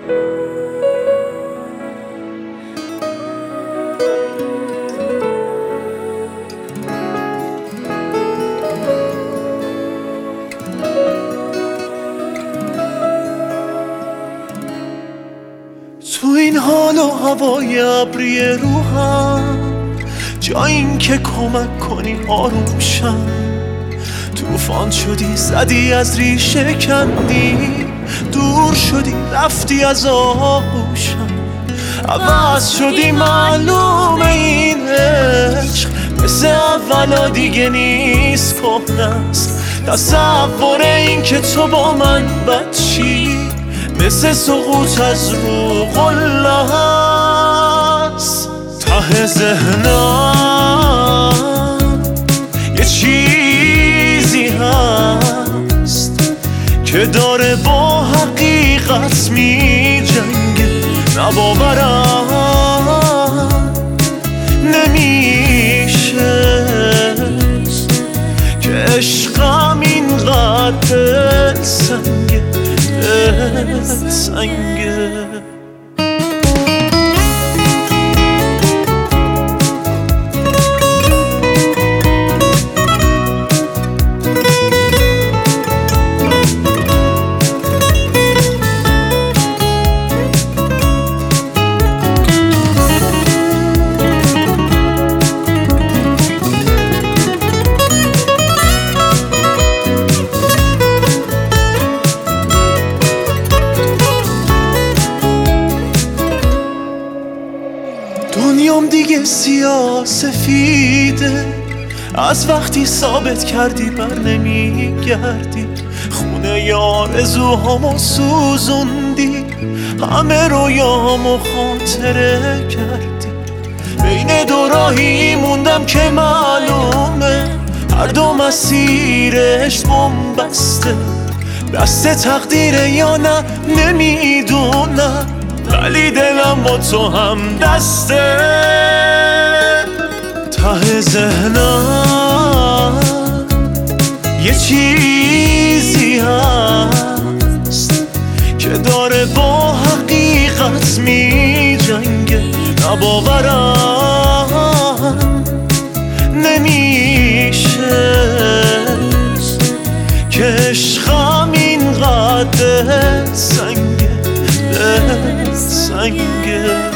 تو این حال و هوای ابری روحم، جا این که کمک کنی آروم شم. طوفان شدی زدی از ریشه کندی، دور شدی رفتی از آغوشم. عوض شدی معلومه این عشق مثل اولا دیگه نیست، کهنه است تصور این که تو با من بد چی، مثل سقوط از رو قله است. ته ذهنم یه چیزی هست که داره با حقیقت می جنگه، نباورم نمیشه که عشقم اینقدر سنگه سنگه. دنیام دیگه سیاه سفیده، از وقتی ثابت کردی بر نمیگردی. خونه آرزوهامو سوزوندی، همه رویامو خاطره کردی. بین دو راهی موندم که معلومه هر دو مسیرش بن‌بسته. دست تقدیره یا نه نمیدونم، ولی دلم با تو هم دسته. ته ذهنم یه چیزی هست که داره با حقیقت می جنگه، نباورم نمیشه که عشقم اینقدر سنگه سنگه.